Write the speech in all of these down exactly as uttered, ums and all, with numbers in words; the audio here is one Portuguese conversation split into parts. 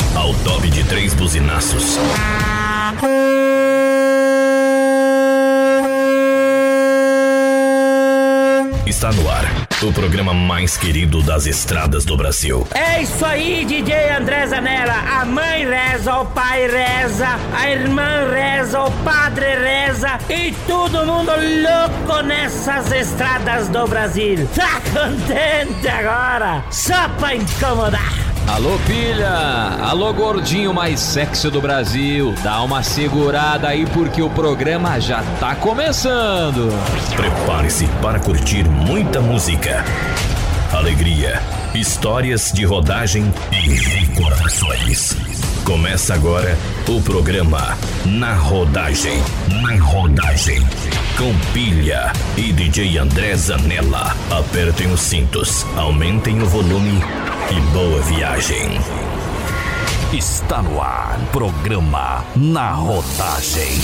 ao top de três buzinaços. Está no ar, o programa mais querido das estradas do Brasil. É isso aí, D J André Zanella. A mãe reza, o pai reza, a irmã reza, o padre reza e todo mundo louco nessas estradas do Brasil. Tá contente agora? Só pra incomodar. Alô, pilha! Alô, gordinho mais sexy do Brasil! Dá uma segurada aí porque o programa já tá começando! Prepare-se para curtir muita música, alegria, histórias de rodagem e recordações. Começa agora o programa Na Rodagem. Na Rodagem. Com Pilha e D J André Zanella. Apertem os cintos, aumentem o volume e boa viagem. Está no ar, programa Na Rodagem.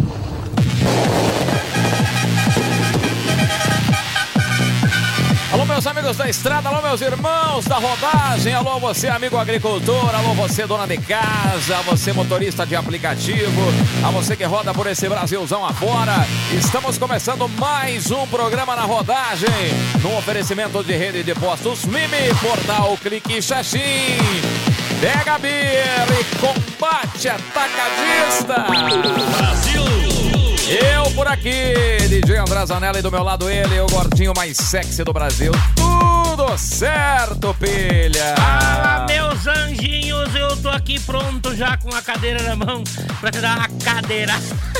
Alô, meus amigos da estrada, alô, meus irmãos da rodagem, alô, você, amigo agricultor, alô, você, dona de casa, você, motorista de aplicativo, a você que roda por esse Brasilzão afora. Estamos começando mais um programa Na Rodagem, no oferecimento de rede de postos Mimi, portal Clique Xaxim. Pega a beer e combate atacadista. Brasil! Eu por aqui, D J André Zanella, e do meu lado ele, o gordinho mais sexy do Brasil. Tudo certo, pilha? Fala, meus anjinhos, eu tô aqui pronto já com a cadeira na mão pra te dar uma cadeira.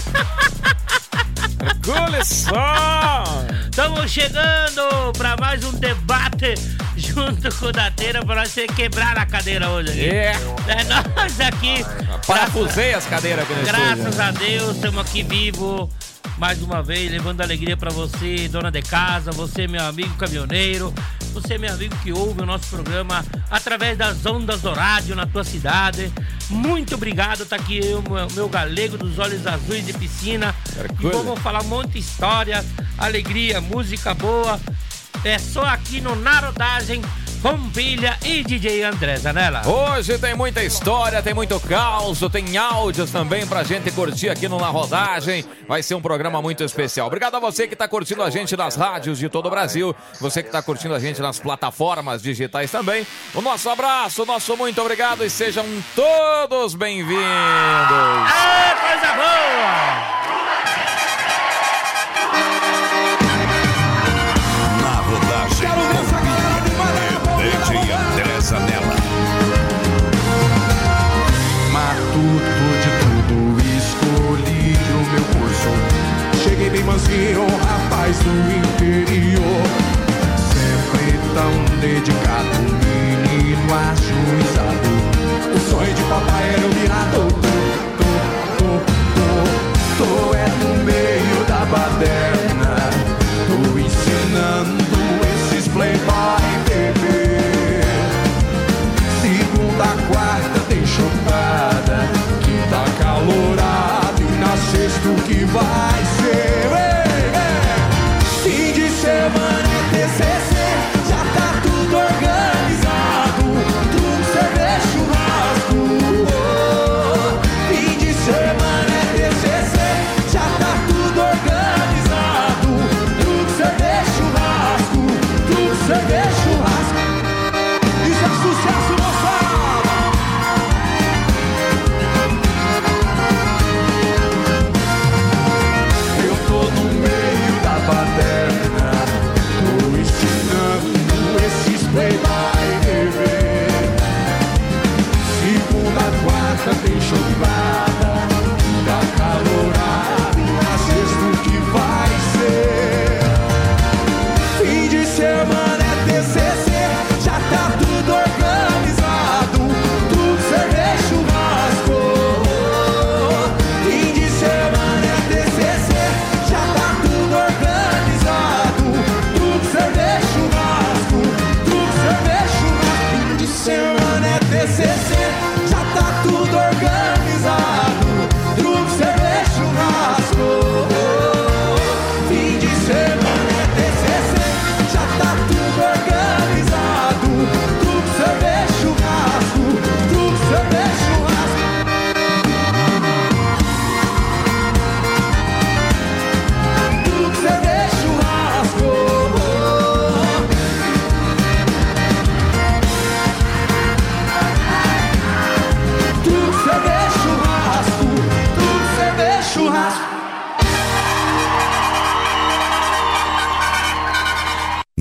Com lição! Estamos chegando pra mais um debate junto com o Dateira pra nós quebrar a cadeira hoje aqui. É. É nós aqui. Parafusei as cadeiras aqui no Graças estúdio. a Deus, estamos aqui vivos mais uma vez, levando alegria pra você, dona de casa, você, meu amigo caminhoneiro, você, meu amigo que ouve o nosso programa através das ondas do rádio na tua cidade. Muito obrigado, tá aqui eu, meu, meu galego dos olhos azuis de piscina. E vamos falar um monte de história, alegria, música boa. É só aqui no Na Rodagem com Pilha e D J André Zanella. Hoje tem muita história, tem muito caos, tem áudios também pra gente curtir aqui no Na Rodagem. Vai ser um programa muito especial. Obrigado a você que tá curtindo a gente nas rádios de todo o Brasil, você que tá curtindo a gente nas plataformas digitais também. O nosso abraço, o nosso muito obrigado e sejam todos bem-vindos. Ah, coisa boa! Matuto de tudo, escolhi o meu curso. Cheguei bem mansinho, rapaz do interior. Sempre tão dedicado, menino ajuizado. O sonho de papai era eu virar doutor, doutor, doutor.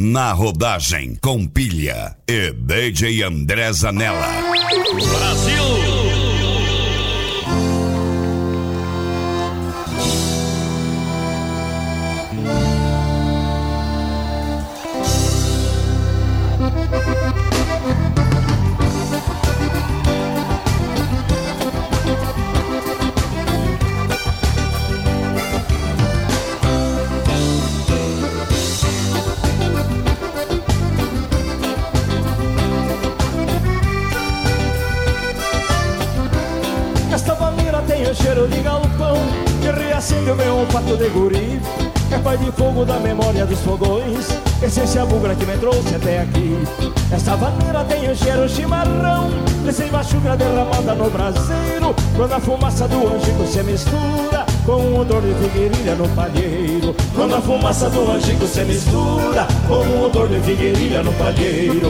Na rodagem, com pilha e D J André Zanella. Brasil! Cheiro de galpão que reacende o meu olfato de guri. É pai de fogo da memória dos fogões, essência bugra que me trouxe até aqui. Esta vaneira tem o cheiro chimarrão, recém machuca derramada no braseiro. Quando a fumaça do angico se mistura com o odor de figueirilha no palheiro. Quando a fumaça do angico se mistura com o odor de figueirilha no palheiro.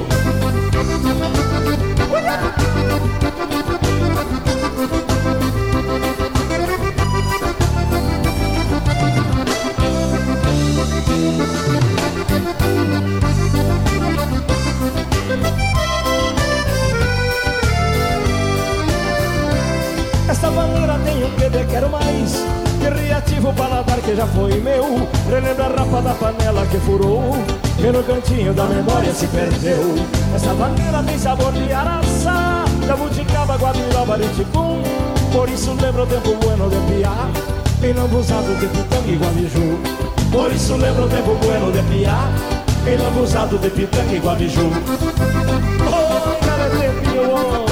Esta maneira tem um que de quero mais, que reativo o paladar que já foi meu. Relembra a rapa da panela que furou, que no cantinho da memória se perdeu. Esta maneira tem sabor de araçá, jabuticaba, guabiroba, liticum. Por isso lembra o tempo bueno de piá, e lambuzado de pitanga e guamiju. Por isso lembra o tempo bueno de piá, e lambuzado de pitanga e guamiju. Oh, cara, tempinho bom.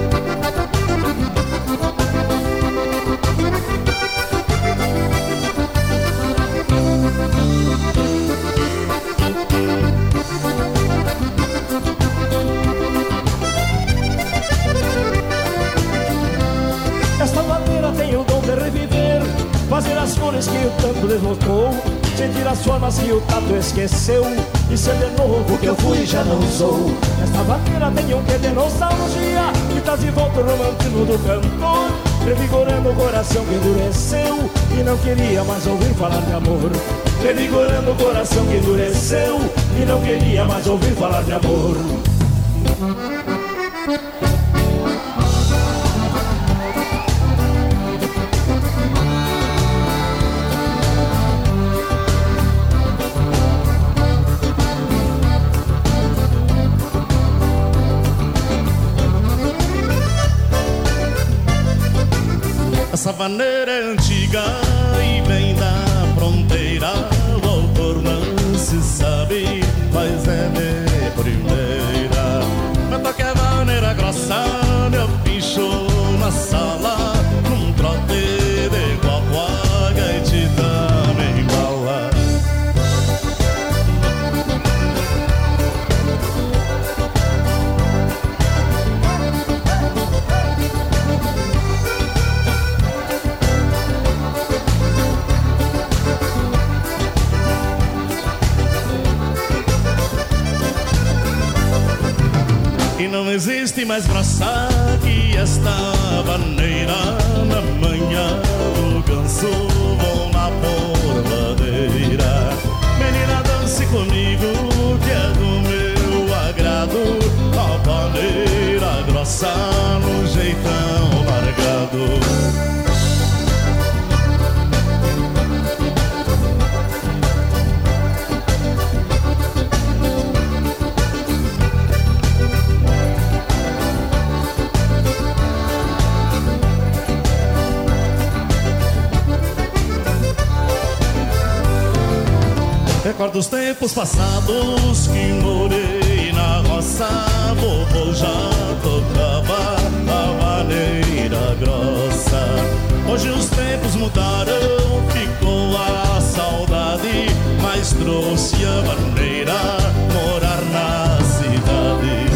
Esta maneira tem o dom de reviver, fazer as cores que o tanto deslocou, sentir as formas que o tato esqueceu, e ser de novo o que eu fui e já não sou. Esta maneira tem um quê de nostalgia, que traz de volta o romantismo do cantor, revigorando o coração que endureceu e não queria mais ouvir falar de amor. Revigorando o coração que endureceu e não queria mais ouvir falar de amor. Essa vaneira é antiga e vem da fronteira. O autor não se sabe, mas é de primeira. Meu toque é vaneira grossa, meu pincho na sala, num trote de guaguaga e te também bala. E não existe mais grossa que esta vaneira. Na manhã do ganso vou na porladeira. Menina, dance comigo que é do meu agrado. A vaneira grossa no jeitão largado. Recordo os tempos passados que morei na roça. Vovô já tocava a vaneira grossa. Hoje os tempos mudaram, ficou a saudade, mas trouxe a vaneira morar na cidade.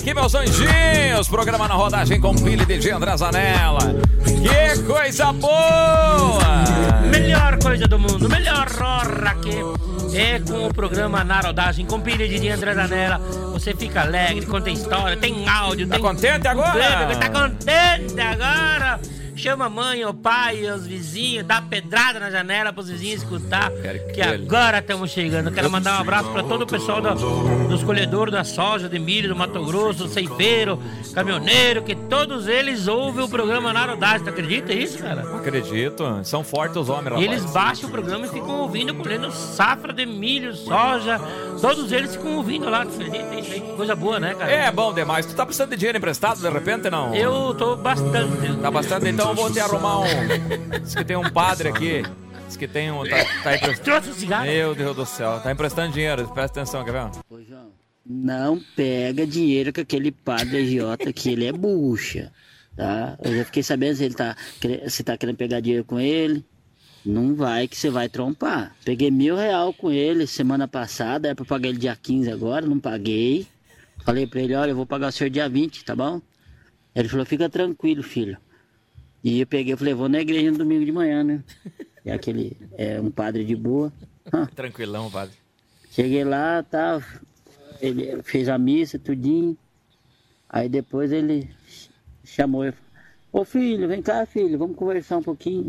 aqui, meus anjinhos. Programa na rodagem com Pilha e D J André Zanella. Que coisa boa! Melhor coisa do mundo, melhor hora aqui é com o programa na rodagem com Pilha e D J André Zanella. Você fica alegre, conta história, tem áudio. Tá tem contente agora? Tá contente agora? Chama a mãe, o pai, os vizinhos, dá pedrada na janela pros vizinhos escutar. Que, que agora estamos chegando. Quero mandar um abraço pra todo o pessoal do, dos colhedores da soja, de milho, do Mato Grosso, ceifeiro, caminhoneiro, que todos eles ouvem o programa na rodagem. Tu acredita nisso, cara? Não acredito. São fortes os homens, rapaz. E eles baixam o programa e ficam ouvindo, colhendo safra de milho, soja. Todos eles ficam ouvindo lá. Tu acredita? Isso aí, coisa boa, né, cara? É bom demais. Tu tá precisando de dinheiro emprestado, de repente, não? Eu tô bastante. Tá bastante? Então eu vou te arrumar um... Diz que tem um padre aqui. Diz que tem um... Tá, tá emprestando... Trouxe um cigarro? Meu Deus do céu. Tá emprestando dinheiro. Presta atenção, quer ver? Ô, João, não pega dinheiro com aquele padre agiota que ele é bucha, tá? Eu já fiquei sabendo se ele tá... Se tá querendo pegar dinheiro com ele. Não vai que você vai trompar. Peguei mil real com ele semana passada. Era pra pagar ele dia quinze agora. Não paguei. Falei pra ele, olha, eu vou pagar o senhor dia vinte, tá bom? Ele falou, fica tranquilo, filho. E eu peguei, eu falei, vou na igreja no domingo de manhã, né? É aquele, é um padre de boa. Tranquilão, padre. Cheguei lá, tá, ele fez a missa, tudinho. Aí depois ele chamou, eu, ô filho, vem cá, filho, vamos conversar um pouquinho.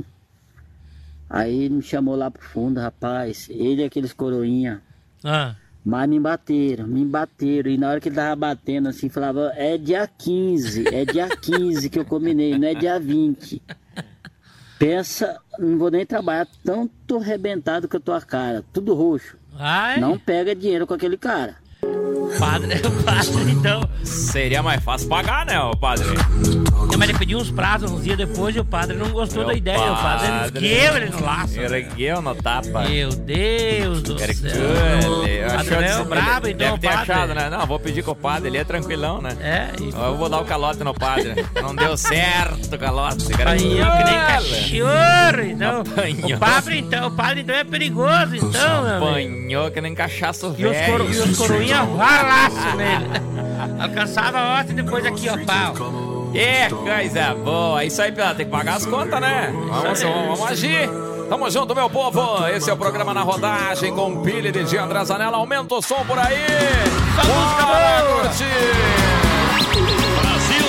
Aí me chamou lá pro fundo, rapaz, ele e aqueles coroinha. Ah. Mas me bateram, me bateram. E na hora que ele tava batendo assim, falava, é dia quinze, é dia quinze que eu combinei, não é dia vinte. Pensa, não vou nem trabalhar, tão tô arrebentado com a tua cara, tudo roxo. Ai. Não pega dinheiro com aquele cara. Padre, o padre, então. Seria mais fácil pagar, né, o padre? Não, mas ele pediu uns prazos uns dias depois e o padre não gostou Meu da ideia. padre. O padre ergueu ele no laço. Ergueu no tapa. Meu Deus do céu. Ele O padre é brabo, então, deve ter padre. achado, né? Não, vou pedir com o padre, ele é tranquilão, né? É, isso. Eu vou dar o calote no padre. Não deu certo o calote. Apanhou que nem cachorro, então. Apanhou. O padre, então, o padre então é perigoso, então, meu amigo. Apanhou que nem cachaço E os, velho. coro, e os coroinha valaço nele. Alcançava a horta e depois aqui, ó, pau. Que coisa boa. Isso aí, Pilar, tem que pagar as contas, né? Vamos, vamos, vamos agir. Tamo junto, meu povo. Esse é o programa Na Rodagem com Pilha e D J André Zanella. Aumenta o som por aí. Bora curtir. Brasil.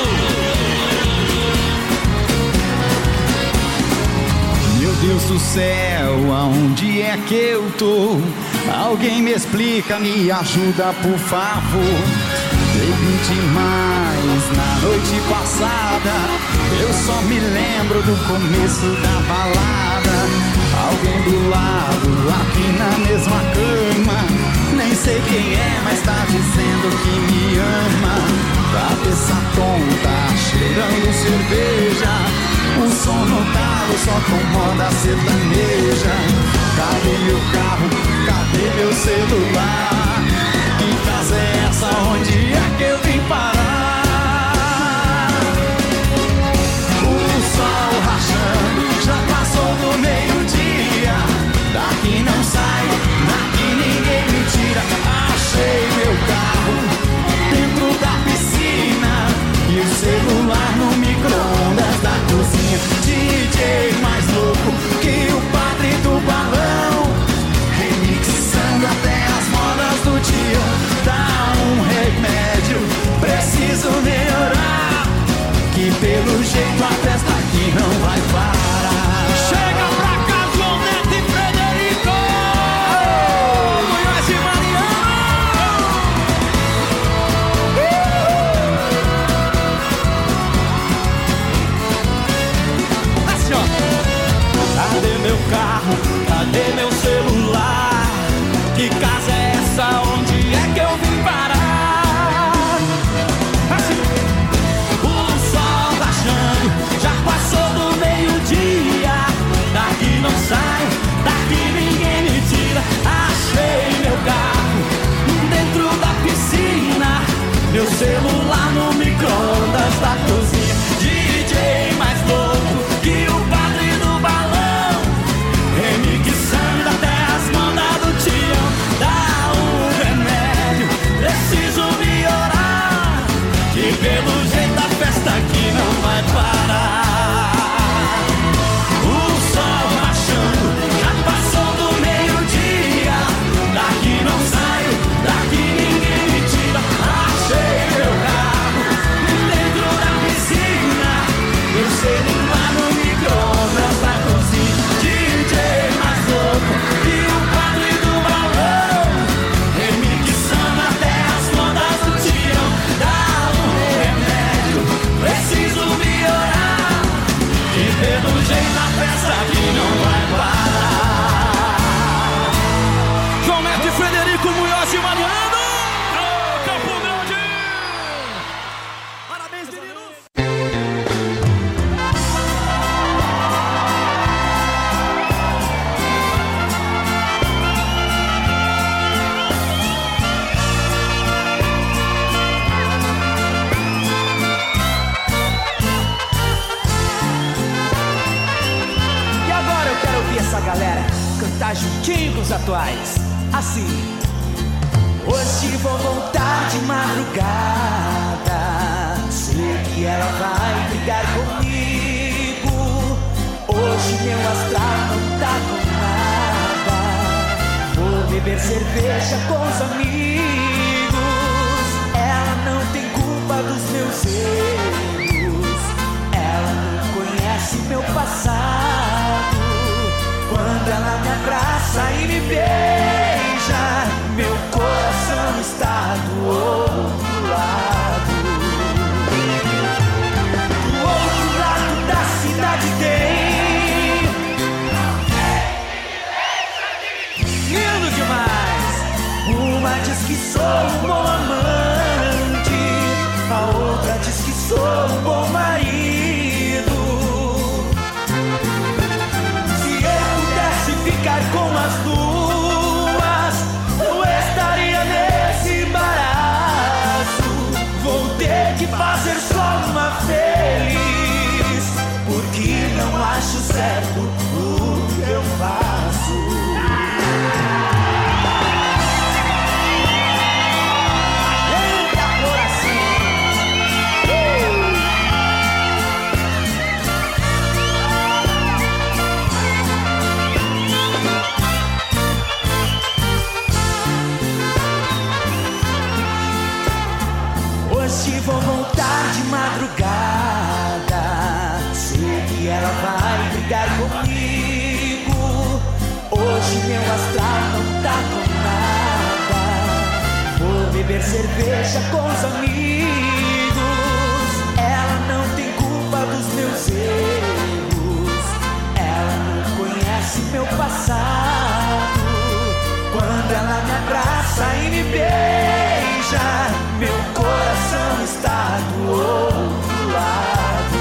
Meu Deus do céu, aonde é que eu tô? Alguém me explica, me ajuda, por favor. Bebi demais na noite passada. Eu só me lembro do começo da balada. Alguém do lado, aqui na mesma cama. Nem sei quem é, mas tá dizendo que me ama. Cabeça tonta, cheirando cerveja. O som no carro só com moda sertaneja. Cadê meu carro? Cadê meu celular? Que casa é essa? Onde é que eu vim parar? O sol rachando já passou do meio-dia. Daqui não sai, daqui ninguém me tira. Achei meu carro dentro da piscina e o celular no micro-ondas da cozinha. D J mais louco que o padre do balão, remixando até as modas do dia. Dá um remédio, preciso melhorar, que pelo jeito a festa aqui não vai parar. Chega pra cá, João Neto e Frederico! Munhoz e Mariano! nós, meninos! E agora eu quero ouvir essa galera cantar juntinho com os atuais. Assim. Hoje vou voltar de madrugada. Sei que ela vai brigar comigo. Hoje meu astral não tá com nada. Vou beber cerveja com os amigos. Ela não tem culpa dos meus erros. Ela não conhece meu passado. Quando ela me abraça e me beija, meu coração está do outro lado. Do outro lado da cidade tem lindo demais. Uma diz que sou um bom amante, a outra diz que sou um bom marido. Ficar com as duas, eu estaria nesse embaraço. Vou ter que fazer só uma feliz, porque não acho certo o que eu faço. Hoje vou voltar de madrugada. Sei que ela vai brigar comigo. Hoje meu astral não tá com nada. Vou beber cerveja com os amigos. Ela não tem culpa dos meus erros. Ela não conhece meu passado. Quando ela me abraça e me beija, meu coração está do outro lado.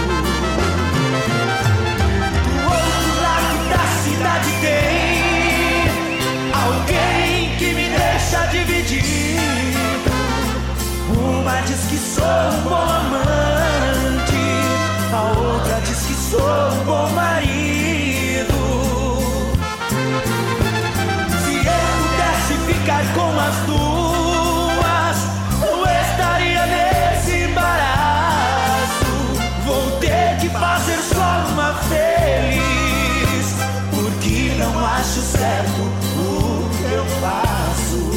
Do outro lado da cidade tem alguém que me deixa dividido. Uma diz que sou um bom amante, a outra diz que sou um bom marido. Se eu pudesse ficar com as duas, eu estaria nesse embaraço. Vou ter que fazer só uma feliz, porque não acho certo o que eu faço.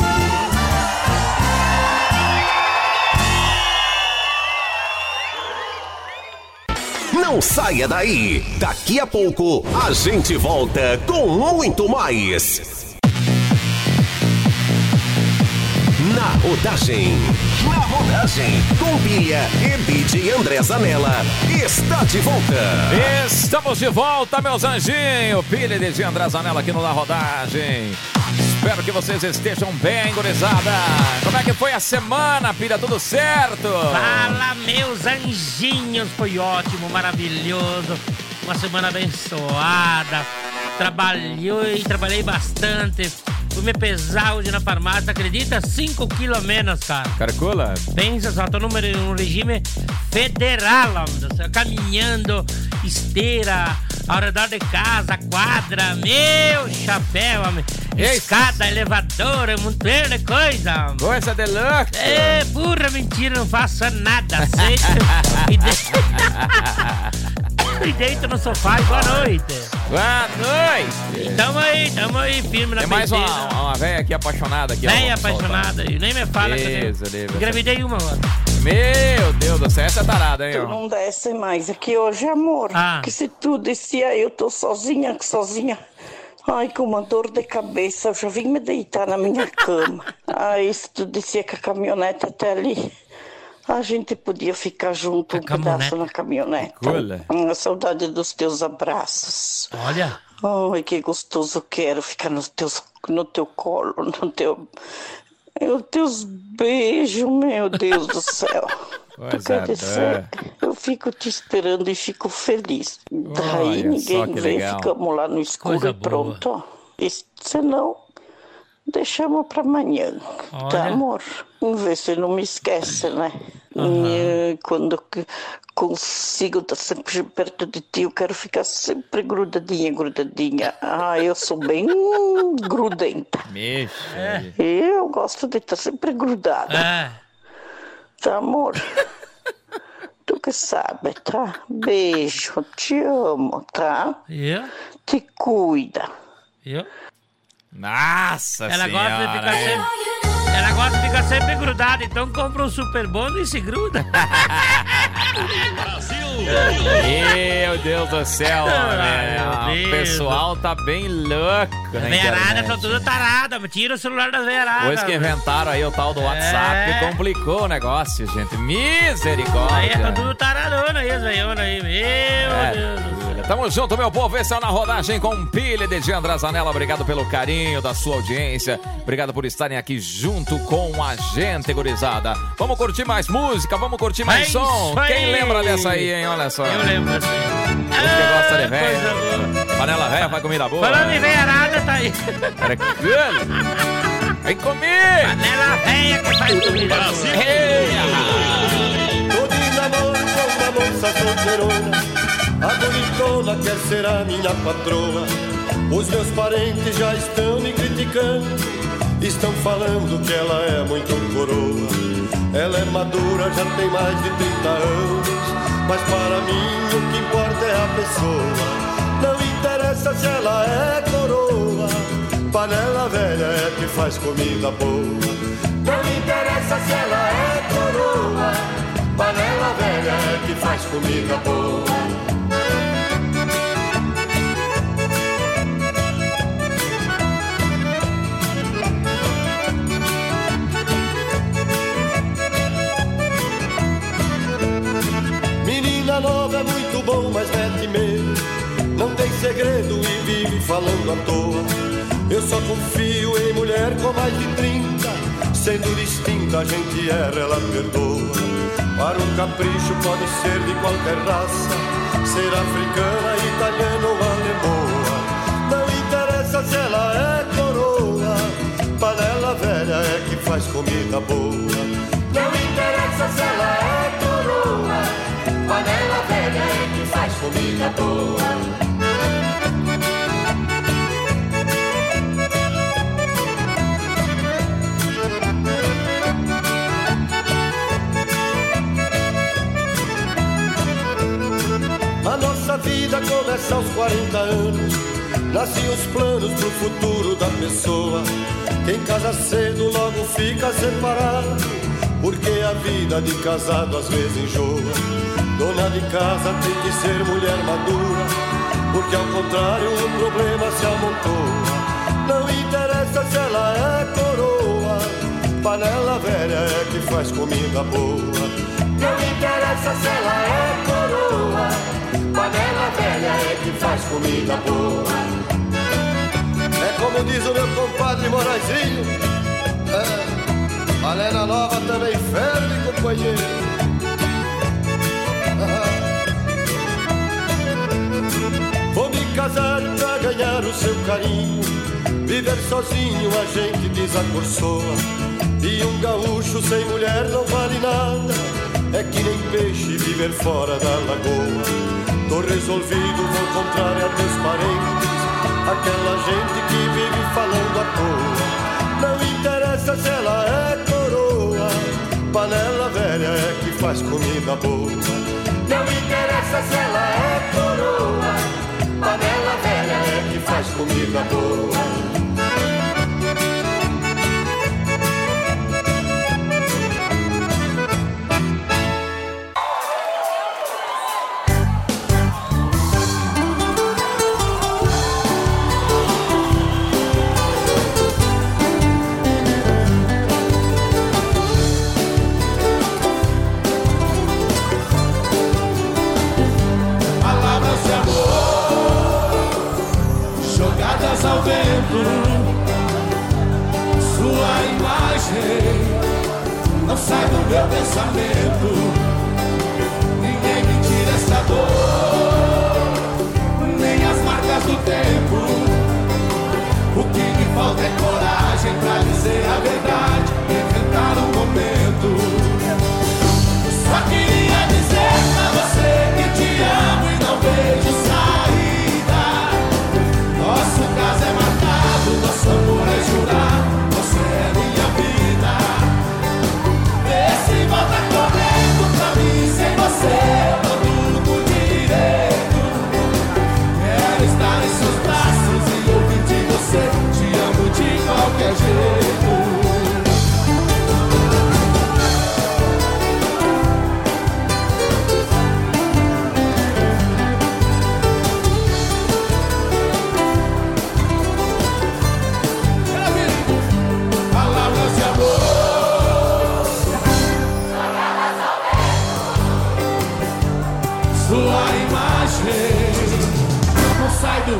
Não saia daí. Daqui a pouco a gente volta com muito mais. Na rodagem, na rodagem, com Pilha e D J André Zanella, está de volta. Estamos de volta, meus anjinhos. Pilha e D J André Zanella aqui no Na Rodagem. Espero que vocês estejam bem, gurizada. Como é que foi a semana, Pilha? Tudo certo? Fala, meus anjinhos. Foi ótimo, maravilhoso. Uma semana abençoada. Trabalhei, trabalhei bastante. Fui me pesar hoje na farmácia, acredita? cinco quilos a menos, cara. Carcola? Pensa só, tô num, num regime federal, homem, caminhando, esteira, ao redor de casa, quadra, meu chapéu, homem. Escada, elevador, um monte de coisa. Coisa de louco. É, pura mentira, não faço nada. Aceito e, de... e deito no sofá e boa noite. Boa noite. Tamo aí, tamo aí, firme na Tem mais peiteira. uma, uma velha aqui apaixonada. Aqui, Velha apaixonada aí, nem me fala Isso, que eu Deus. engravidei uma agora. Meu Deus do céu, essa é tarada, hein? Tu não desce mais aqui hoje, amor. Ah. Que se tu descia, eu tô sozinha, sozinha. Ai, com uma dor de cabeça, eu já vim me deitar na minha cama. Ai, se tu descia com a caminhonete até ali, a gente podia ficar junto um pedaço na caminhonete. Cola. A saudade dos teus abraços. Olha. Ai, que gostoso quero ficar nos teus, no teu colo, no teu... Os teus beijos, meu Deus do céu. Coisa Tu quer dizer, boa. eu fico te esperando e fico feliz. Daí Olha só ninguém que vem, legal. ficamos lá no escuro Coisa e pronto. Ó. E se não, deixamos pra amanhã. Olha. Tá, amor? Vamos ver se não me esquece, né? E, quando que consigo estar sempre perto de ti, eu quero ficar sempre grudadinha, grudadinha. Ah, eu sou bem grudenta. Mexe. Eu gosto de estar sempre grudada. É. Tá, amor? Tu que sabe, tá? Beijo, te amo, tá? Eu? Te cuida. Eu? Nossa Ela senhora. gosta de ficar hein? sempre... Ela gosta de ficar sempre grudada, então compra um super bônus e se gruda. Meu Deus do céu, Ai, velho. meu O Deus. pessoal tá bem louco na Veiarada internet. tá tudo tarada, mas tira o celular das veiaradas. Depois que inventaram aí o tal do WhatsApp, É. complicou o negócio, gente. Misericórdia. Aí tá tudo taradona aí, as veianas aí, meu É, Deus do céu. Tamo junto, meu povo. Esse é o Na Rodagem com Pilha de André Zanella. Obrigado pelo carinho da sua audiência. Obrigado por estarem aqui junto com a gente, gurizada. Vamos curtir mais música, vamos curtir mais É som. isso aí. Quem lembra dessa aí, hein? Olha só. Eu lembro dessa aí. Você gosta de velho? Coisa boa. Panela velha, vai comida boa. Falando em veiarada, tá aí. Era que- Vem comigo! Panela velha que faz comida Tô de namoro com uma moça solteirona, a bonitona quer ser a minha patroa. Os meus parentes já estão me criticando, estão falando que ela é muito coroa. Ela é madura, já tem mais de trinta anos, mas para mim o que importa é a pessoa. Não interessa se ela é coroa, panela velha é que faz comida boa. Não interessa se ela é coroa, panela velha é que faz comida boa. Menina nova é muito bom, mas mete medo, não tem segredo e vive falando à toa. Eu só confio em mulher com mais de trinta, sendo distinta a gente erra, ela perdoa. Para um capricho pode ser de qualquer raça, ser africana, italiana ou alemoa. Não interessa se ela é coroa, panela velha é que faz comida boa. Não interessa se ela é coroa, panela velha é que faz comida boa. A nossa vida começa aos quarenta anos, nascem os planos pro futuro da pessoa. Quem casa cedo logo fica separado, porque a vida de casado às vezes enjoa. Dona de casa tem que ser mulher madura, porque ao contrário o problema se amontoa. Não interessa se ela é coroa, panela velha é que faz comida boa. Não interessa se ela é coroa, panela velha é que faz comida boa. É como diz o meu compadre Moraizinho, é, panela nova também ferve, companheiro. Vou me casar pra ganhar o seu carinho, viver sozinho a gente desacorçoa. E um gaúcho sem mulher não vale nada, é que nem peixe viver fora da lagoa. Tô resolvido, vou contrariar meus parentes, aquela gente que vive falando à toa. Não interessa se ela é coroa, panela velha é que faz comida boa. Não interessa se ela é coroa, panela velha é que faz comida boa. Palavras de amor jogadas ao vento. tua imagem não sai do...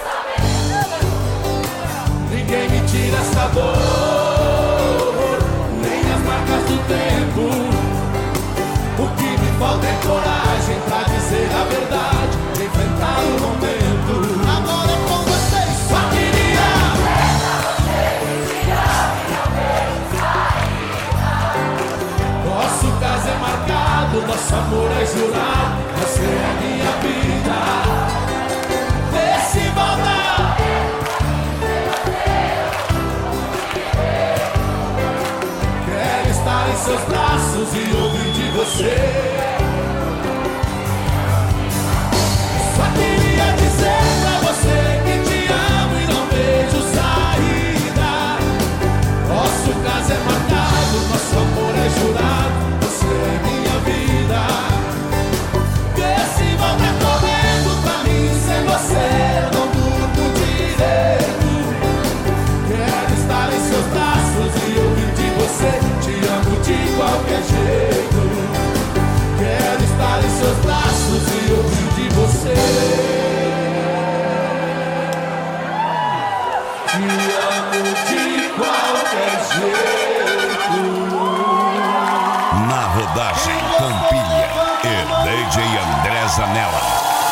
Ninguém me tira essa dor, nem as marcas do tempo. O que me falta é coragem pra dizer a verdade, enfrentar o momento. Agora é com vocês, só queria nosso caso é marcado, nosso amor é jurado, você é minha vida. Vê se volta. Quero estar em seus braços e ouvir de você. Só queria dizer pra você que te amo e não vejo saída. Nosso caso é marcado, nosso amor é jurado, você é minha vida. Vê se volta correndo pra mim, sem você eu não durmo direito. Quero estar em seus braços e ouvir de você, te amo de qualquer jeito. Quero estar em seus braços e ouvir de você. Te amo de qualquer jeito. Na rodagem com pilha e D J André Zanella.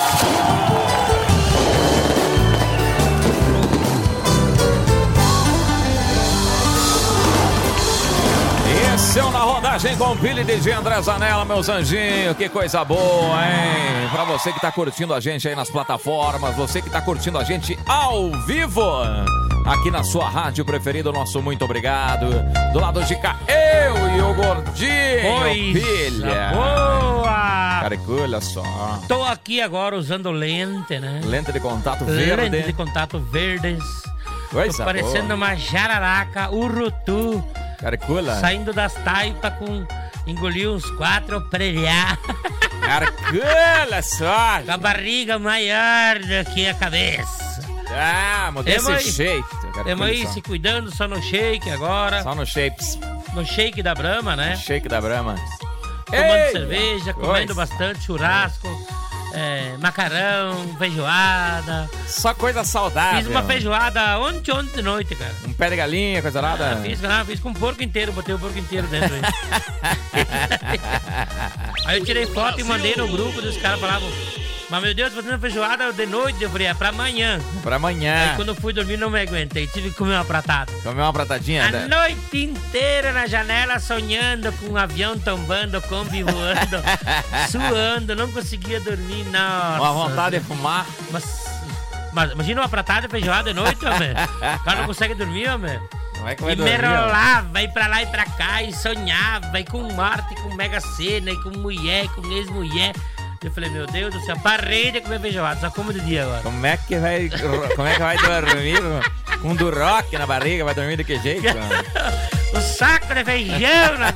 Esse é o Na Rodagem com pilha e D J André Zanella, meus anjinhos. Que coisa boa, hein? Pra você que tá curtindo a gente aí nas plataformas, você que tá curtindo a gente ao vivo aqui na sua rádio preferida, nosso muito obrigado. Do lado de cá, eu e o Gordinho Coisa Pilha. boa! Cara, que olha só. Tô aqui agora usando lente, né? Lente de contato verde. Lente de contato verdes. Coisa Tô parecendo boa. uma jararaca, urutu. Caricula. Saindo das taipas com... Engoliu uns quatro prelhar. Caricula só. Com a barriga maior do que a cabeça. Ah, mas desse aí, jeito. Temos aí se cuidando só no shake agora. Só no shapes. No shake da Brahma, né? Shake da Brahma. Tomando Ei, cerveja, comendo coisa. bastante churrasco, é, macarrão, feijoada. Só coisa saudável. Fiz uma feijoada ontem, ontem de noite, cara. Um pé de galinha, coisa nada. Ah, fiz, não, fiz com um porco inteiro, botei o porco inteiro dentro aí. Aí eu tirei foto e mandei no grupo, dos caras falavam: mas meu Deus, fazendo feijoada de noite, eu falei, é pra amanhã. Pra amanhã. Aí quando eu fui dormir não me aguentei, tive que comer uma pratada. Comer uma pratadinha? A né? noite inteira na janela sonhando com um avião tombando, Kombi voando, suando, não conseguia dormir, nossa. Uma vontade de fumar. Mas, mas imagina uma pratada de feijoada de noite, homem. O cara não consegue dormir, homem. Como é que vai E dormir, me rolava, ia pra lá e pra cá, e sonhava, e com Marte, com Mega Sena, e com mulher, e com ex-mulher. Eu falei, meu Deus do céu, parei de comer feijoada, só como de dia agora. Como é que vai, como é que vai dormir com um duroc na barriga? Vai dormir de que jeito? O saco de feijão na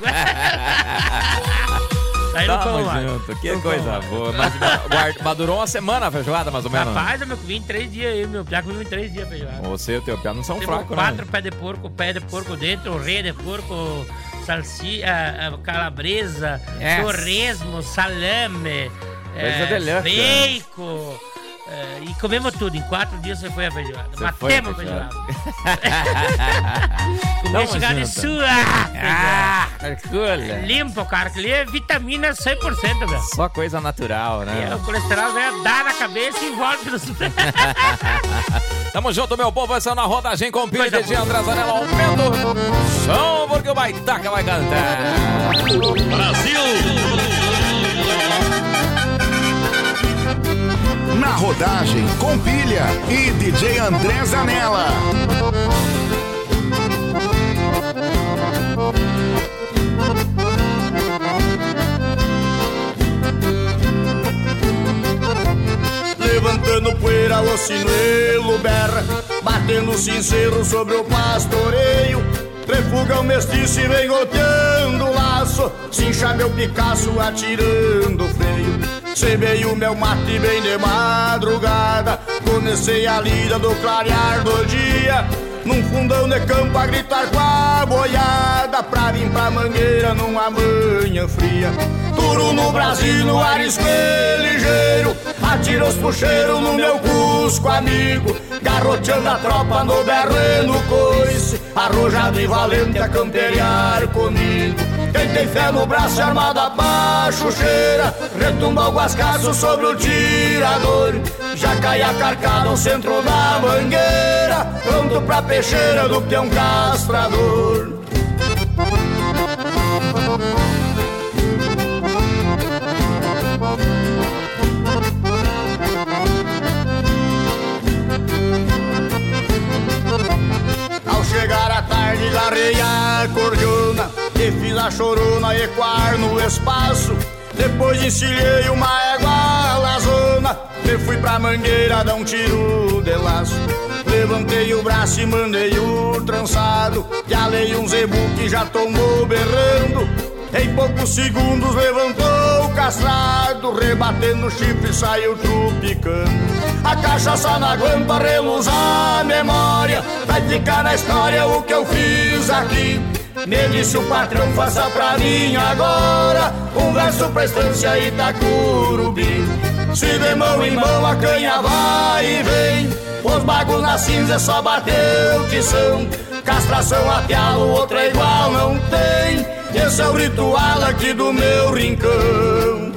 Aí não como mais. junto, que Não coisa como boa. mais. Mas, guarda, mas durou uma semana a feijoada, mais ou menos. Rapaz, eu comi em três dias aí, meu piá comeu em três dias feijoada. Você e o teu piá não são Temos fracos, quatro né? pés de porco, pé de porco dentro, rei de porco, salsicha, calabresa, Yes. torresmo, salame, Coisa é, de louco. bacon. É, e comemos tudo. Em quatro dias você foi a feijoada. Você Matemos a foi a feijoada. feijoada. Comia Tamo chegar de junto. sua. Ah, calcula. Limpo, cara. Que ali é vitamina cem por cento, velho. Só coisa natural, né? É, o colesterol vai dar na cabeça e volta no super. Tamo junto, meu povo. Essa é na rodagem com o Pilha de André Zanella. Aumenta o som, porque o Baitaca vai cantar. Brasil! Na rodagem com Pilha e D J André Zanella. Levantando poeira, o sinuelo berra, batendo sincero sobre o pastoreio. Refuga o mestiço e vem goteando o laço, cincha meu Picasso atirando o freio. Cebei o meu mate bem de madrugada, comecei a lida do clarear do dia. Num fundão de campo a gritar com a boiada, pra vir pra mangueira numa manhã fria. Tudo no Brasil, no ar esquelejante, atira os puxeiros no meu cusco, amigo, garroteando a tropa no berro e no coice, arrojado e valente a camperiar comigo. Quem tem fé no braço e armada abaixo cheira, retumba o guascaço sobre o tirador, já cai a carcada ao centro da mangueira, pronto pra peixeira do peão castrador. Ao chegar a tarde, larrei a cordiona e fiz a chorona ecoar no espaço. Depois encilhei uma égua lazona e fui pra mangueira dar um tiro de laço. Levantei o braço e mandei o trançado, e alei um zebu que já tomou berrando. Em poucos segundos levantou o castrado, rebatendo o chifre e saiu trupicando. A cachaça na guampa reluz a memória, vai ficar na história o que eu fiz aqui. Me disse o patrão, faça pra mim agora um verso pra estância Itacurubi. Se de mão em mão a canha vai e vem, os bagos na cinza só bateu tição. Castração a pialo, outra igual não tem. Esse é o ritual aqui do meu rincão.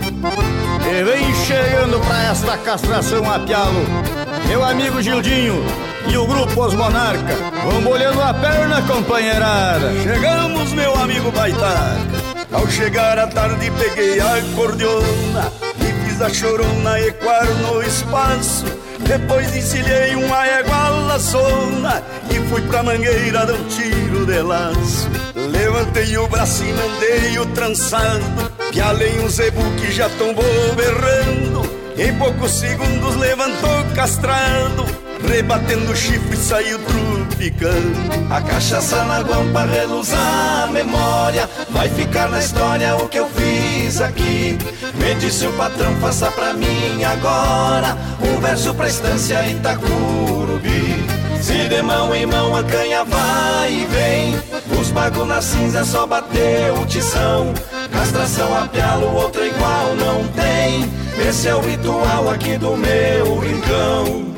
E vem chegando pra esta castração a pialo meu amigo Gildinho e o grupo Os Monarca. Vamos molhando a perna, companheirada. Chegamos, meu amigo Baitaca. Ao chegar à tarde peguei a cordiona e fiz a chorona ecoar no espaço. Depois encilhei uma égua laçona e fui pra mangueira dar um tiro de laço. Levantei o braço e mandei o trançado, pialei um zebu que já tombou berrando. Em poucos segundos levantou castrado, rebatendo o chifre saiu trupicando. A cachaça na guampa reluz a memória, vai ficar na história o que eu fiz aqui. Me disse o patrão, faça pra mim agora um verso pra estância Itacurubi. Se de mão em mão a canha vai e vem, os bagos na cinza só bateu o tição. Castração a pialo, outra igual não tem. Esse é o ritual aqui do meu rincão.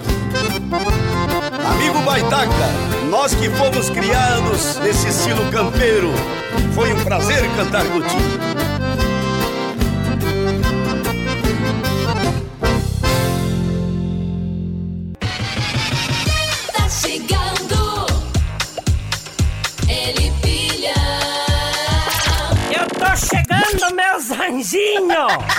Amigo Baitaca, nós que fomos criados nesse estilo campeiro, foi um prazer cantar contigo. Tá chegando, ele pilha. Eu tô chegando, meus anjinhos.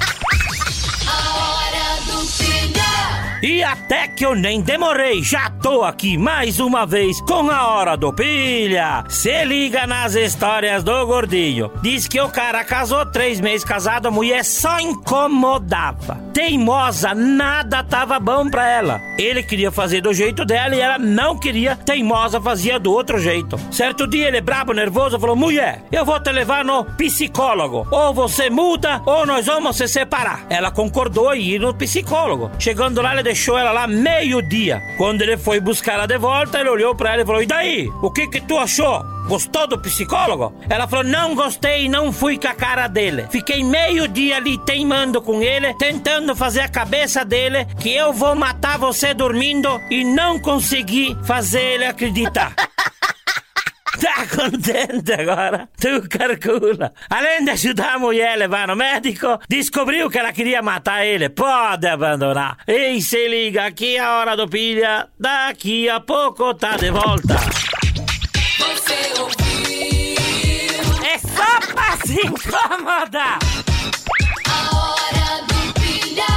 E até que eu nem demorei, já tô aqui mais uma vez com a Hora do Pilha. Se liga nas histórias do gordinho. Diz que o cara casou três meses casado, a mulher só incomodava. Teimosa, nada tava bom pra ela. Ele queria fazer do jeito dela e ela não queria, teimosa, fazia do outro jeito. Certo dia ele, brabo, nervoso, falou: mulher, eu vou te levar no psicólogo. Ou você muda ou nós vamos se separar. Ela concordou em ir no psicólogo. Chegando lá, ele deixou ela lá meio-dia. Quando ele foi buscar ela de volta, ele olhou pra ela e falou: e daí? O que que tu achou? Gostou do psicólogo? Ela falou: não gostei, não fui com a cara dele. Fiquei meio dia ali teimando com ele, tentando fazer a cabeça dele que eu vou matar você dormindo e não consegui fazer ele acreditar. Tá contente agora? Tu calcula. Além de ajudar a mulher a levar no médico, descobriu que ela queria matar ele. Pode abandonar. E se liga, aqui a Hora do Pilha, daqui a pouco tá de volta. Você ouviu? É só pra se incomodar. A Hora do Pilha.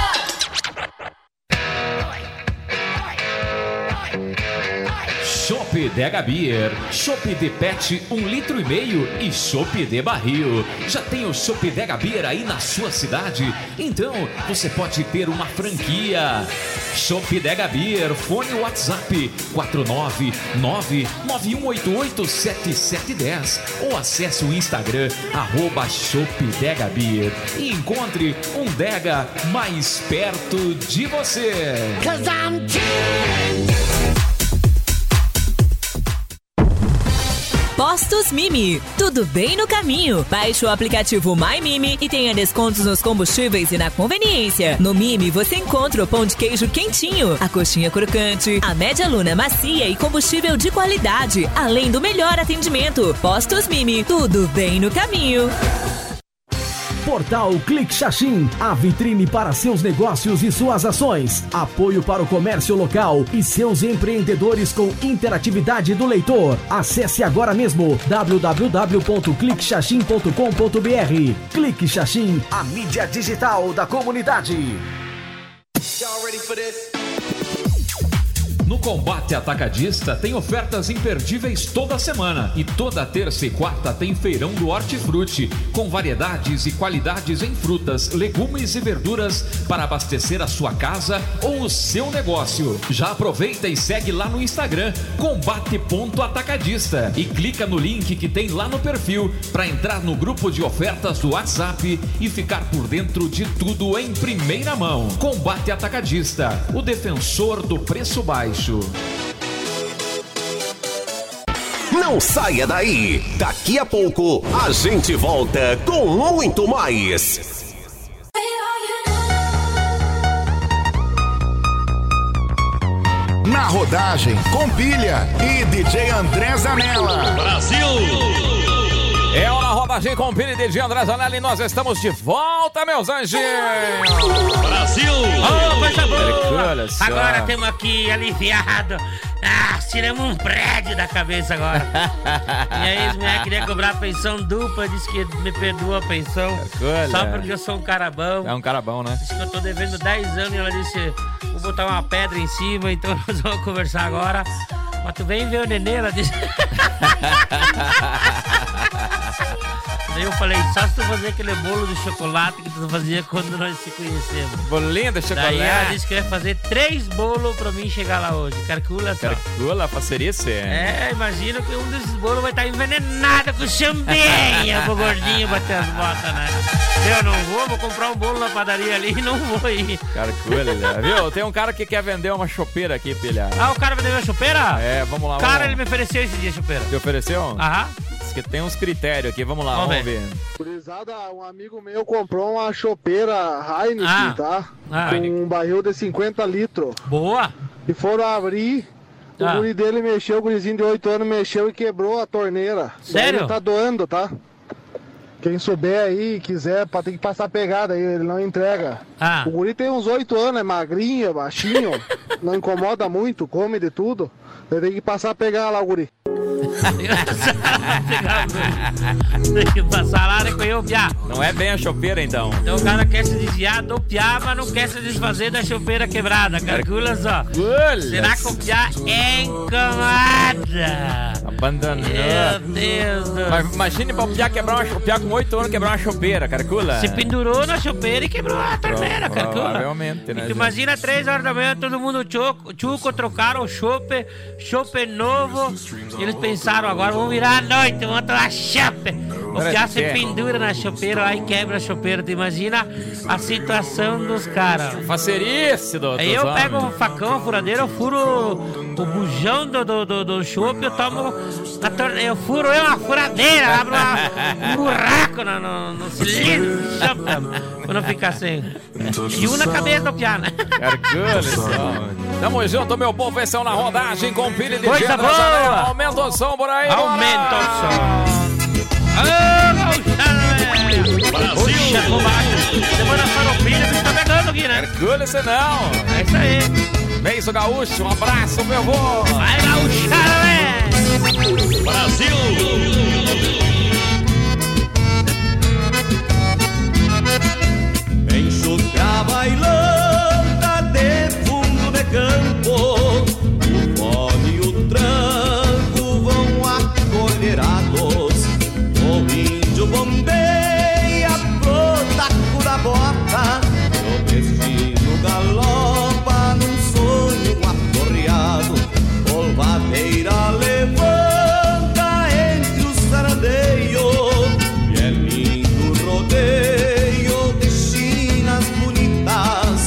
Chopp Dega Beer, Chopp de Pet um litro e meio e Chopp de barril. Já tem o Chopp Dega Beer aí na sua cidade? Então você pode ter uma franquia. Chopp Dega Beer, fone WhatsApp quatro nove nove nove um oito oito sete sete um zero ou acesse o Instagram arroba Chopp Dega Beer e encontre um Dega mais perto de você. Cause I'm Postos Mimi, tudo bem no caminho. Baixe o aplicativo My Mimi e tenha descontos nos combustíveis e na conveniência. No Mimi você encontra o pão de queijo quentinho, a coxinha crocante, a média luna macia e combustível de qualidade, além do melhor atendimento. Postos Mimi, tudo bem no caminho. Portal Clique Xaxim, a vitrine para seus negócios e suas ações. Apoio para o comércio local e seus empreendedores com interatividade do leitor. Acesse agora mesmo w w w ponto clique xaxim ponto com ponto b r. Clique Xaxim, a mídia digital da comunidade. Y'all ready for this? No Combate Atacadista tem ofertas imperdíveis toda semana e toda terça e quarta tem feirão do Hortifruti com variedades e qualidades em frutas, legumes e verduras para abastecer a sua casa ou o seu negócio. Já aproveita e segue lá no Instagram combate ponto atacadista e clica no link que tem lá no perfil para entrar no grupo de ofertas do WhatsApp e ficar por dentro de tudo em primeira mão. Combate Atacadista, o defensor do preço baixo. Não saia daí. Daqui a pouco a gente volta com muito mais. Na rodagem, com Pilha e D J André Zanella. Brasil! É o Na Rodagem com Pilha e D J André Zanella e nós estamos de volta, meus anjinhos! Brasil! Ô, coisa boa! Olha só. Agora temos aqui aliviado. Ah, tiramos um prédio da cabeça agora. Minha ex-mulher queria cobrar pensão dupla, disse que me perdoa a pensão. Olha. Só porque eu sou um cara bom. É um cara bom, né? Disse que eu tô devendo dez anos e ela disse: vou botar uma pedra em cima, então nós vamos conversar agora. Mas tu vem ver o nenê, ela disse. Daí eu falei, só se tu fazer aquele bolo de chocolate que tu fazia quando nós se conhecemos. Bolinho de chocolate. Daí ela disse que ia fazer três bolos pra mim chegar lá hoje. Calcula só. Calcula, facerice. É, imagina que um desses bolos vai estar envenenado com champanhe pro gordinho bater as botas, né? Eu não vou, vou comprar um bolo na padaria ali e não vou ir. Calcula, né? Viu? Tem um cara que quer vender uma chopeira aqui, pilha. Ah, o cara vendeu uma chopeira? É, vamos lá. Cara, vamos. ele me ofereceu esse dia chopeira. Te ofereceu? Aham. Diz que tem uns critérios aqui, vamos lá, vamos, vamos ver. Gurizada, um amigo meu comprou uma chopeira Heineken, ah. tá? Ah. Com um barril de cinquenta litros. Boa! E foram abrir, o ah. guri dele mexeu, o gurizinho de oito anos mexeu e quebrou a torneira. Sério? Daí tá doando, tá? Quem souber aí e quiser, tem que passar a pegada aí, ele não entrega. Ah. O guri tem uns oito anos, é magrinho, é baixinho, não incomoda muito, come de tudo. Ele tem que passar a pegar lá o guri. Tem que passar lá e recolher o piá. Não é bem a chopeira, então. Então o cara quer se desviar do piá, mas não quer se desfazer da chopeira quebrada. Calcula só. Olha. Será que o piá é encamada? Abandonou. Meu Deus do... Mas imagine pra o piá quebrar uma chopeira, com oito anos quebrar uma chopeira, calcula. Se pendurou na chopeira e quebrou a torneira, Pro, calcula. Provavelmente, né? E tu imagina, três horas da manhã, todo mundo chuco, chuco trocaram o chope, chope novo. Eles pensaram agora, vamos virar a noite, vamos tomar chope. O piá se pendura na chopeira lá e quebra a chopeira. Tu imagina a situação dos caras. Facerice, doutor. Aí eu pego um facão, a furadeira, eu furo o bujão do, do, do, do chope, eu tomo na torneira, eu furo eu uma furadeira, abro uma, um buraco no, no, no cilindro do chope, pra não ficar sem. E um na cabeça do piá, né? Calcula só. Tamo junto, meu povo, esse é o Na Rodagem com Pilha de Coisa boa! Aumenta o som por aí, aumenta o som. Puxa, combate. Semana Faropilha, você tá pegando aqui, né? Calcula esse não. É isso aí. Beijo, gaúcho, um abraço, meu vô. Vai, gaúchada, velho. Brasil. Enxugar bailanta de fundo de campo, o fome e o tranco vão acolherados. O índio bombeia pro taco da bota, o destino galopa num sonho aporreado. Polvadeira levanta entre os sarandeios, e é lindo rodeio de chinas bonitas.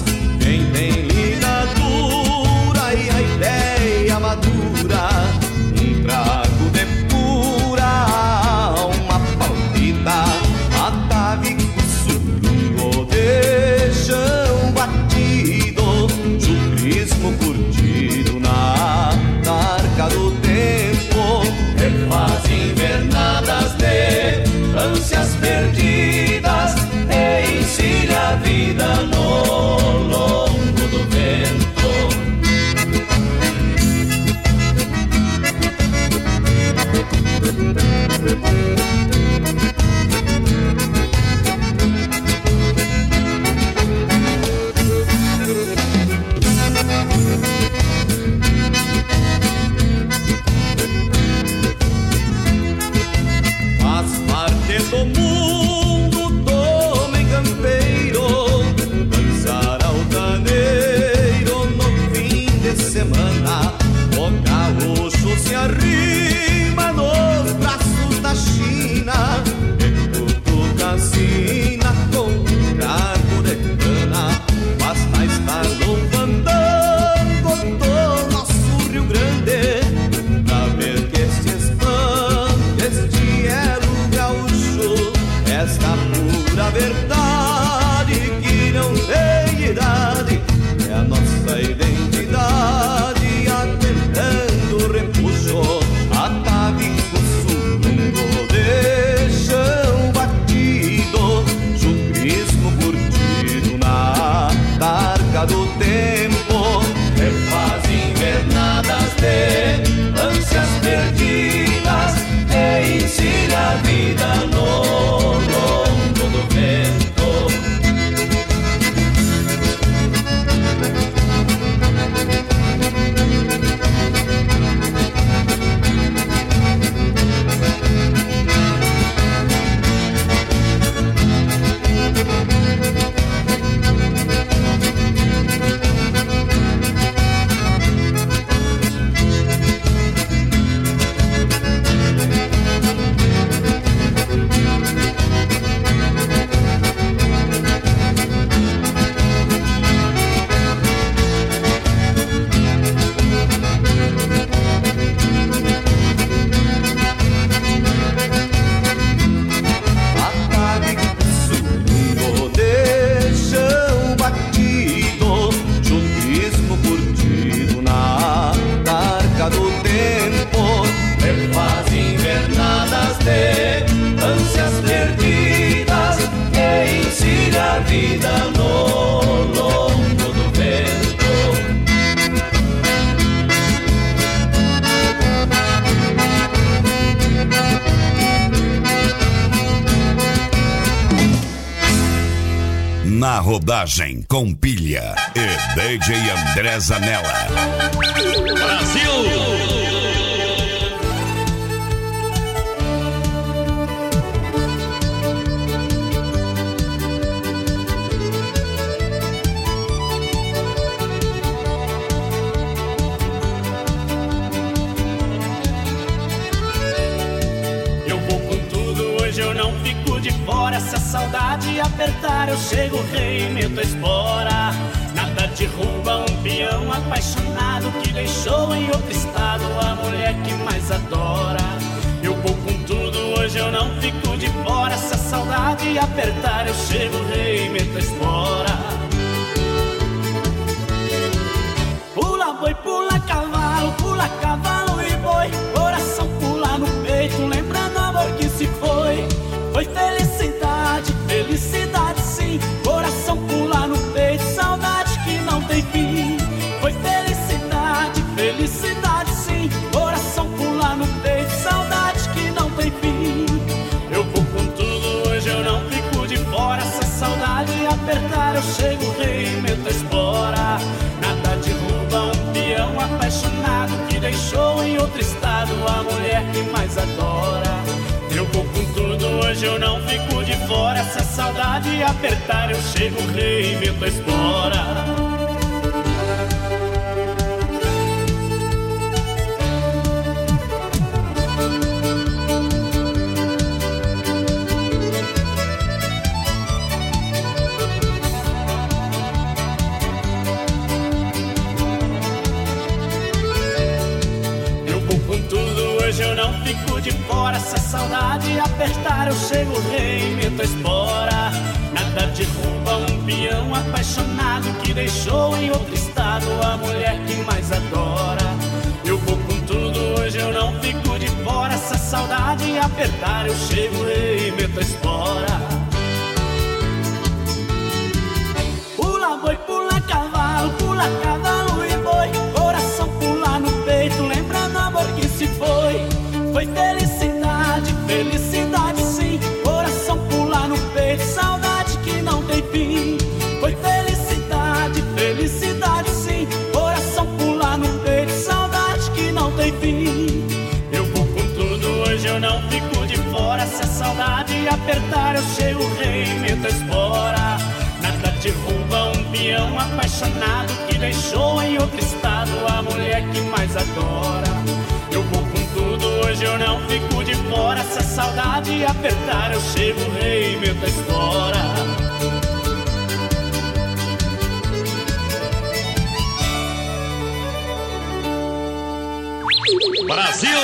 no longo do vento. Na rodagem com pilha e D J André Zanella. Brasil! Eu vou com tudo, hoje eu não fico de fora. Se a saudade apertar, eu chego, rei, meto a espora. Nada derruba um peão apaixonado que deixou em outro estado a mulher que mais adora. Eu vou com tudo, hoje eu não fico de fora. Se a saudade apertar, eu chego, rei, meto a espora. Pula boi, pula cavalo, pula cavalo e boi. Coração pula no peito, lembrando o amor que se foi. Foi felicidade, felicidade sim. Coração pula no peito, saudade que não tem fim. Foi felicidade, felicidade sim. Coração pula no peito, saudade que não tem fim. Eu vou com tudo, hoje eu não fico de fora. Se a saudade apertar, eu chego, rei, meto a espora. Nada derruba um peão apaixonado que deixou em outro estado a mulher que mais adora. Eu vou com tudo, hoje eu não fico de fora. Se a saudade apertar, eu chego, rei, meto a espora. Hoje eu não fico de fora. Se a saudade apertar, eu chego, rei, meto a espora. Nada derruba um peão apaixonado que deixou em outro estado a mulher que mais adora. Eu vou com tudo, hoje eu não fico de fora. Se a saudade apertar, eu chego, rei, meto a espora. Pula boi, pula cavalo, pula cavalo e boi. Coração pula no peito, lembrando o amor que se foi. Foi felicidade, felicidade sim. Coração pula no peito, saudade que não tem fim. Foi felicidade, felicidade sim. Coração pula no peito, saudade que não tem fim. Eu vou com tudo, hoje eu não fico de fora. Se a saudade apertar, eu chego, rei, meto a espora. Nada derruba um peão apaixonado que deixou em outro estado a mulher que mais adora. Eu vou com tudo, hoje eu não fico de fora. Se a saudade apertar, eu chego, rei, meto a espora. Brasil!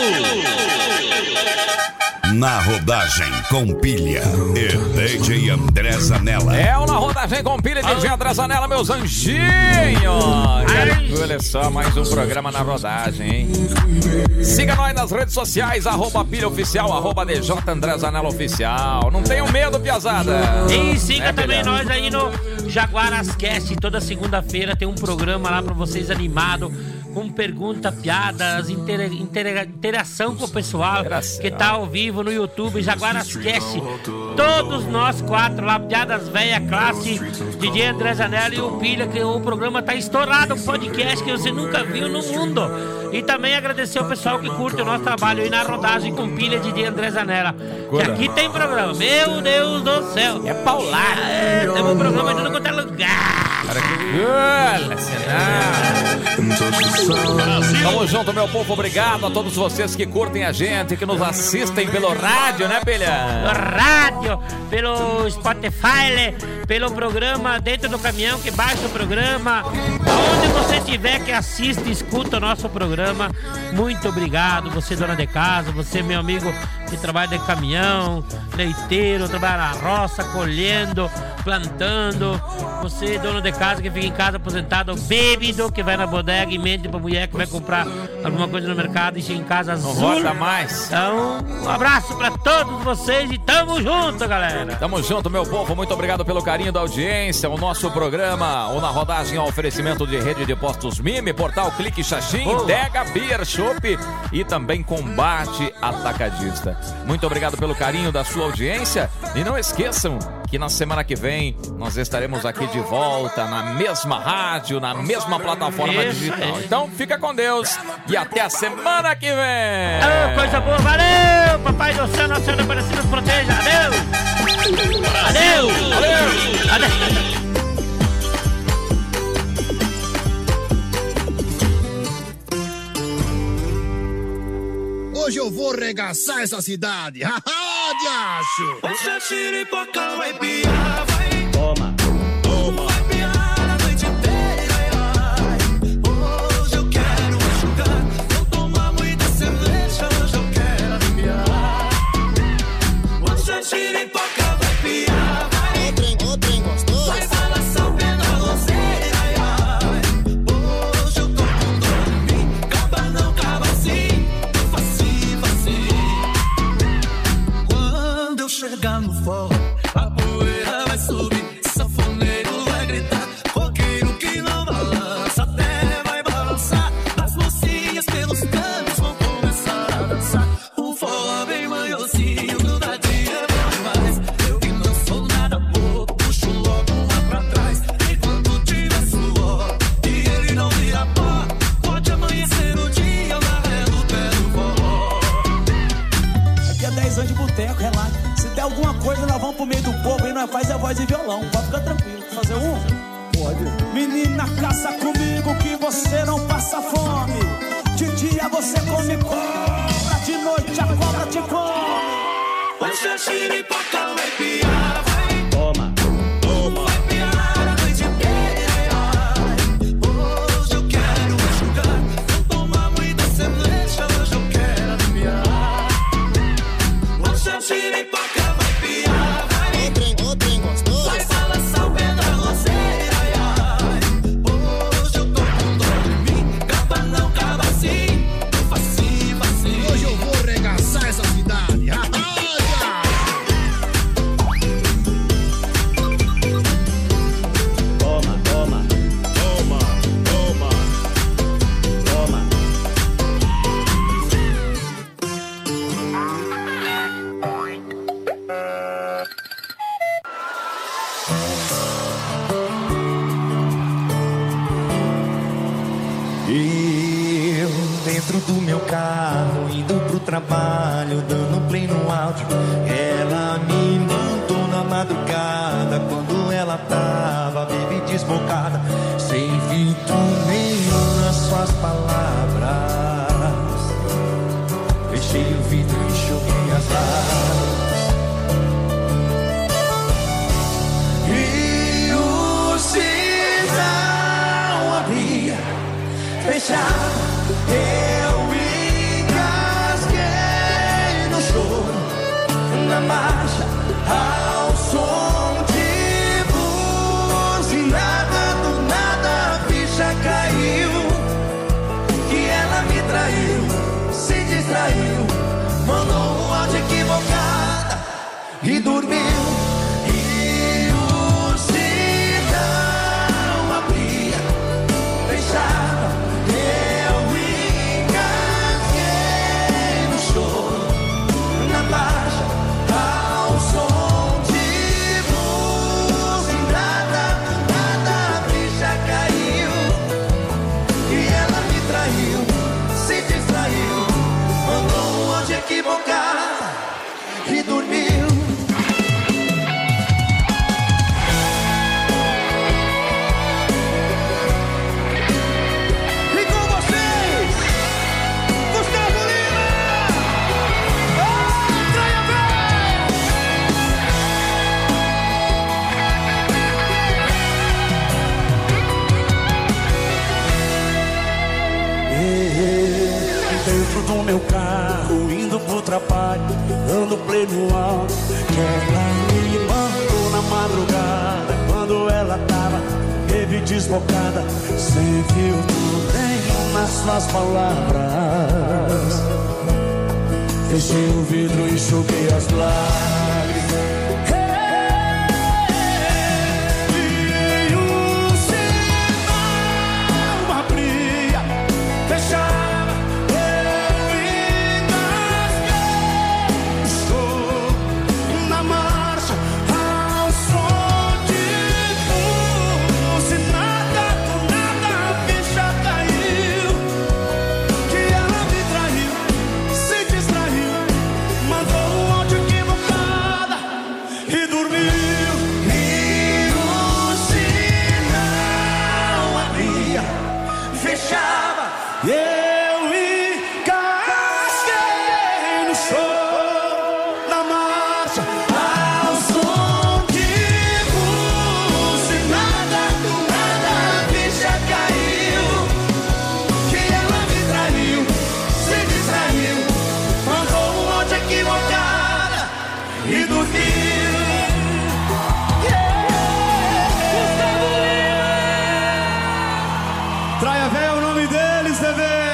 Na rodagem com pilha e D J André Zanella. É o Na Rodagem com pilha de D J André Zanella, meus anjinhos. Olha só, mais um programa Na Rodagem, hein? Siga nós nas redes sociais, arroba pilha oficial, arroba D J André Zanella oficial. Não tenham medo, piazada. E siga é, também pilha? nós aí no Jaguarascast. Toda segunda-feira tem um programa lá pra vocês animado, com pergunta, piadas, intera intera interação com o pessoal interação. que tá ao vivo no YouTube, Jaguarascast. Todos nós quatro lá, piadas velha, classe, D J André Zanella e o Pilha, que o programa tá estourado, um podcast que você nunca viu no mundo. E também agradecer o pessoal que curte o nosso trabalho aí na rodagem com Pilha de D J André Zanella. Que aqui tem programa, meu Deus do céu. É paulada. É, temos um programa de todo quanto é lugar. Tamo junto, meu povo. Obrigado a todos vocês que curtem a gente, que nos assistem pelo rádio, né, Pilha? Pelo rádio, pelo Spotify, pelo programa dentro do caminhão, que baixa o programa. Onde você tiver que assiste e escuta o nosso programa. Muito obrigado. Você, dona de casa, você, meu amigo que trabalha de caminhão, leiteiro, trabalha na roça, colhendo, plantando. Você, dono de casa que fica em casa aposentado, bêbado, que vai na bodega e mente pra mulher que vai comprar alguma coisa no mercado e chega em casa azul. Não volta mais. Então, um abraço pra todos vocês e tamo junto, galera. Tamo junto, meu povo. Muito obrigado pelo carinho da audiência. O nosso programa, o Na Rodagem, é um oferecimento de rede de postos Mime, portal Clique Xaxim, Dega Beer Shop e também Combate Atacadista. Muito obrigado pelo carinho da sua audiência e não esqueçam que na semana que vem nós estaremos aqui de volta na mesma rádio, na mesma plataforma Isso, digital. é. Então fica com Deus e até a semana que vem. Ah, coisa boa, valeu! Papai do céu, Nossa Senhora Aparecida nos proteja. Adeus! Adeus! Adeus! Adeus! Hoje eu vou regaçar essa cidade. Haha, diacho! Hoje a xiripoca vai piar, vai. Toma, toma. Vai piar a noite inteira. Hoje eu quero enxugar. Vou tomar muita cerveja. Hoje eu quero aliviar. Hoje a xiripoca vai piar, vai. Ô trem, ô trem gostoso. Vai balançar o pé na roseira. Hoje eu tô com dor em mim. Caba não, caba sim. Quando eu chegar no forró, a poeira vai subir, sanfoneiro vai gritar, roqueiro que não balança, até vai balançar. As mocinhas pelos canos vão começar a dançar. O forró bem manhozinho, grudadinho é bom demais. Eu que não sou nada bobo, puxo logo lá pra trás. Enquanto tiver suor e ele não vira pó, pode amanhecer o dia amarelo pé do forró. Aqui é dez anos de boteco, relaxa. Se der alguma coisa, nós vamos pro meio do povo e nós faz a voz e violão. Pode ficar tranquilo. Fazer um? Pode. Menina, caça comigo que você não passa fome. De dia você come cobra, de noite a cobra te come. Hoje a xiripoca vai piar, vai. Toma, toma. Vai piar a noite inteira. Hoje eu quero enxugar. Vou tomar muita cerveja. Hoje eu quero aliviar. Hoje a xiripoca vai piar, vai. Ô trem, ô trem gostoso. Vai balançar o pé da roseira. Hoje eu tô com dor em mim. Caba não, caba sim. Facinho, facinho. Hoje eu vou regaçar essa cidade. Haha, toma, toma, toma, toma, toma. Eu dentro do meu carro, indo pro trabalho, dando play no áudio. Ela me mandou na madrugada, quando ela tava baby desbocada, sem filtro nenhum nas suas palavras. Fechei o vidro e enxuguei as lágrimas. E o sinal abria, fechava. Eu engasguei no choro, na marcha, ao som de buzinada. Do nada a ficha caiu, que ela me teve desbocada, sem filtro nenhum nas suas palavras. Fechei o vidro e enxuguei as lágrimas. E o sinal abria, fechava, eu engasguei. Estou na marcha ao som de luz. E nada com nada a ficha caiu, que ela me traiu, se distraiu, mandou um áudio equivocado e dormiu. E o sinal abria, fechava, e eu engasguei no chão, na marcha ao som de luz. E nada do nada a ficha caiu, que ela me traiu, se distraiu, mandou um áudio equivocado e dormiu. Gustavo Lima! Traia Véia é o nome deles, bebê!